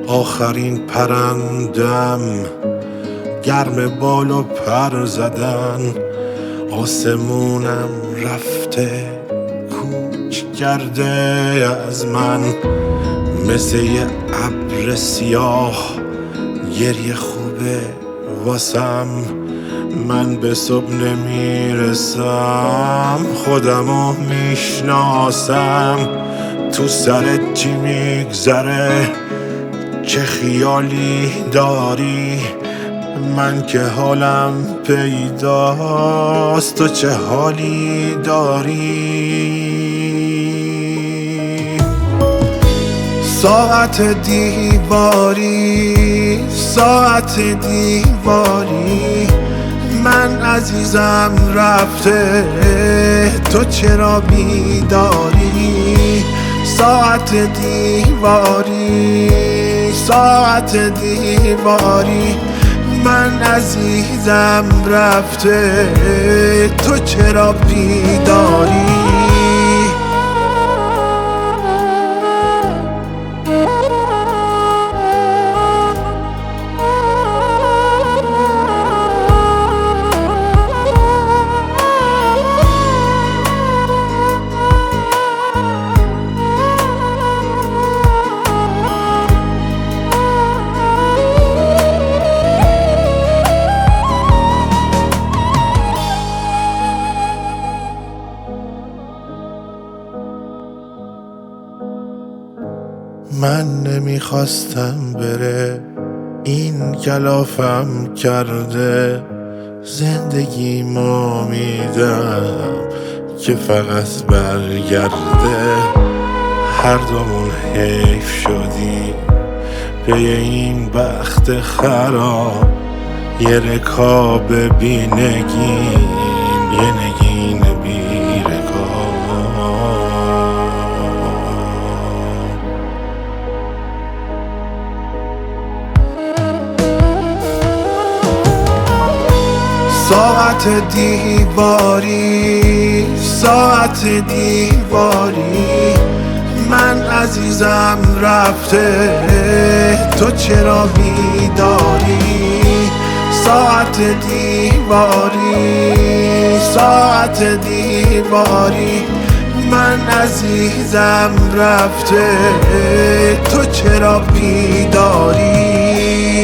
آخرین پرندم گرم بال و پر زدن، آسمونم رفته کوچ کرده از من، مثل یه ابر سیاه گریه خوبه واسم. من به صبح نمیرسم، خودمو میشناسم، تو سرت چی میگذره، چه خیالی داری، من که حالم پیداست، تو چه حالی داری. ساعت دیواری، ساعت دیواری، من عزیزم رفته، تو چرا بیداری؟ ساعت دیواری، ساعت دیواری، من عزیزم رفته، تو چرا بیداری؟ من نمیخواستم بره، این کلافم کرده، زندگیمو میدم که فقط برگرده. هر دومون حیف شدیم به این بخت خراب، یه رکاب بی نگین، یه نگین بی رکاب. ساعت دیواری، ساعت دیواری، من عزیزم رفته، تو چرا بیداری؟ ساعت دیواری، ساعت دیواری، من عزیزم رفته، تو چرا بیداری؟